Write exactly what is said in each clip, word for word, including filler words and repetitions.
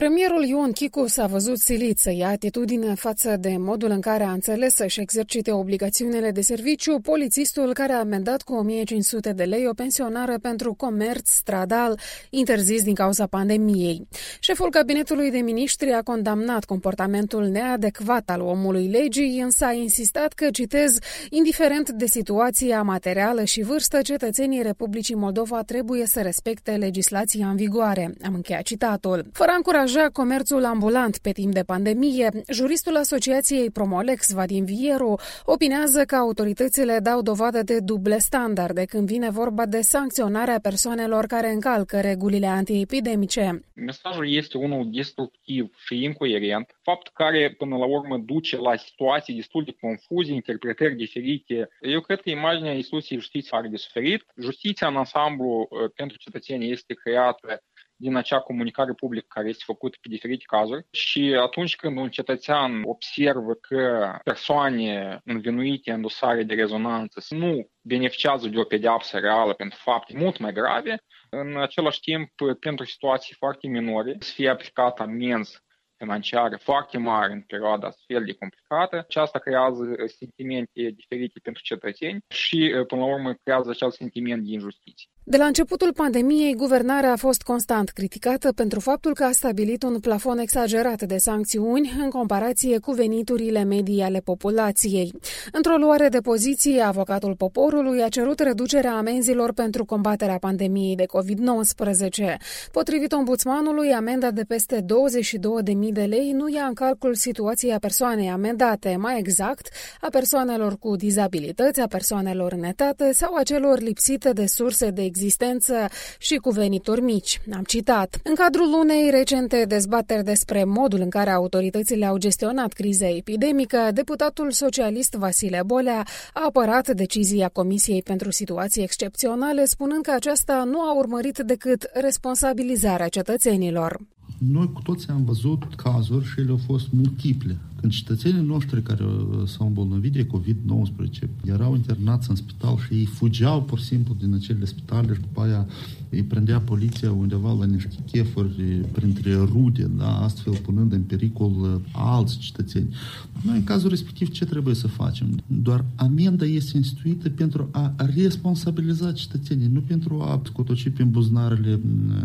Premierul Ion Chicu s-a văzut silit să ia atitudine față de modul în care a înțeles să-și exercite obligațiunile de serviciu polițistul care a amendat cu o mie cinci sute de lei o pensionară pentru comerț stradal interzis din cauza pandemiei. Șeful cabinetului de miniștri a condamnat comportamentul neadecvat al omului legii, însă a insistat că, citez, indiferent de situația materială și vârstă, cetățenii Republicii Moldova trebuie să respecte legislația în vigoare. Am încheiat citatul. Fără a încuraja comerțul ambulant pe timp de pandemie, juristul Asociației Promolex, Vadim Vieru, opinează că autoritățile dau dovadă de duble standarde când vine vorba de sancționarea persoanelor care încalcă regulile antiepidemice. Mesajul este unul destructiv și incoerent, fapt care până la urmă duce la situații destul de confuze, interpretări diferite. Eu cred că imaginea instituției justiției are de suferit. Justiția în ansamblu pentru cetățeni este creată din acea comunicare publică care este făcută pe diferite cazuri și atunci când un cetățean observă că persoane învinuite în dosare de rezonanță nu beneficiază de o pedeapsă reală pentru fapte mult mai grave, în același timp, pentru situații foarte minore, să fie aplicată amenză financiare foarte mari în perioada astfel de complicată. Aceasta creează sentimente diferite pentru cetățeni și, până la urmă, creează acel sentiment de injustiție. De la începutul pandemiei, guvernarea a fost constant criticată pentru faptul că a stabilit un plafon exagerat de sancțiuni în comparație cu veniturile medii ale populației. Într-o luare de poziție, avocatul poporului a cerut reducerea amenzilor pentru combaterea pandemiei de covid nouăsprezece. Potrivit ombudsmanului, amenda de peste douăzeci și două de mii de lei nu ia în calcul situația persoanei amendate, mai exact, a persoanelor cu dizabilități, a persoanelor în etate sau a celor lipsite de surse de existență și cu venituri mici. Am citat. În cadrul unei recente dezbateri despre modul în care autoritățile au gestionat criza epidemică, deputatul socialist Vasile Bolea a apărat decizia Comisiei pentru Situații Excepționale, spunând că aceasta nu a urmărit decât responsabilizarea cetățenilor. Noi cu toții am văzut cazuri și ele au fost multiple. Când cetățenii noștri care s-au îmbolnăvit de covid nouăsprezece erau internați în spital și ei fugeau pur și simplu din acele spitale și după aia îi prindea poliția undeva la niște chefuri printre rude, da, astfel punând în pericol alți cetățeni. Noi în cazul respectiv ce trebuie să facem? Doar amenda este instituită pentru a responsabiliza cetățenii, nu pentru a scotoci prin buzunarele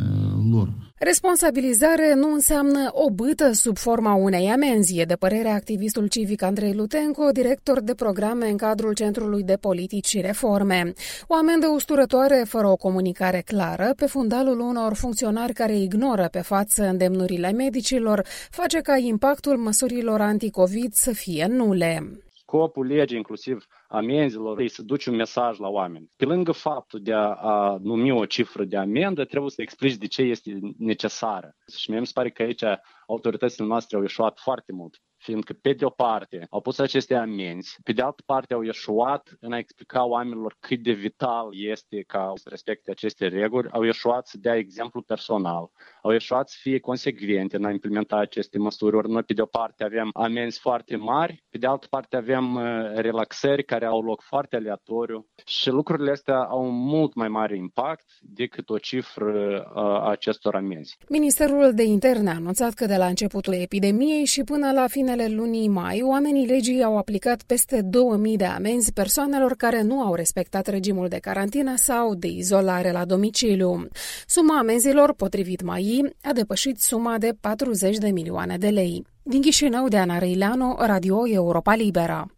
lor. Responsabilizare nu înseamnă o bâtă sub forma unei amenzi, e de părerea activistul civic Andrei Lutenco, director de programe în cadrul Centrului de Politici și Reforme. O amendă usturătoare, fără o comunicare clară, pe fundalul unor funcționari care ignoră pe față îndemnurile medicilor, face ca impactul măsurilor anticovid să fie nule. Scopul legii, inclusiv amenzilor, e să duci un mesaj la oameni. Pe lângă faptul de a, a numi o cifră de amendă, trebuie să explici de ce este necesară. Și mie mi se pare că aici autoritățile noastre au eșuat foarte mult, fiindcă pe de o parte au pus aceste amenzi, pe de altă parte au eșuat în a explica oamenilor cât de vital este ca să respecte aceste reguli, au eșuat să dea exemplu personal, au eșuat să fie consecvente în a implementa aceste măsuri. Ori noi pe de o parte avem amenzi foarte mari, pe de altă parte avem relaxări care au loc foarte aleatoriu și lucrurile astea au un mult mai mare impact decât o cifră a acestor amenzi. Ministerul de Interne a anunțat că de la începutul epidemiei și până la finele lunii mai, oamenii legii au aplicat peste două mii de amenzi persoanelor care nu au respectat regimul de carantină sau de izolare la domiciliu. Suma amenzilor, potrivit M A I, a depășit suma de patruzeci de milioane de lei. Din Chișinău, Diana Răileanu, Radio Europa Liberă.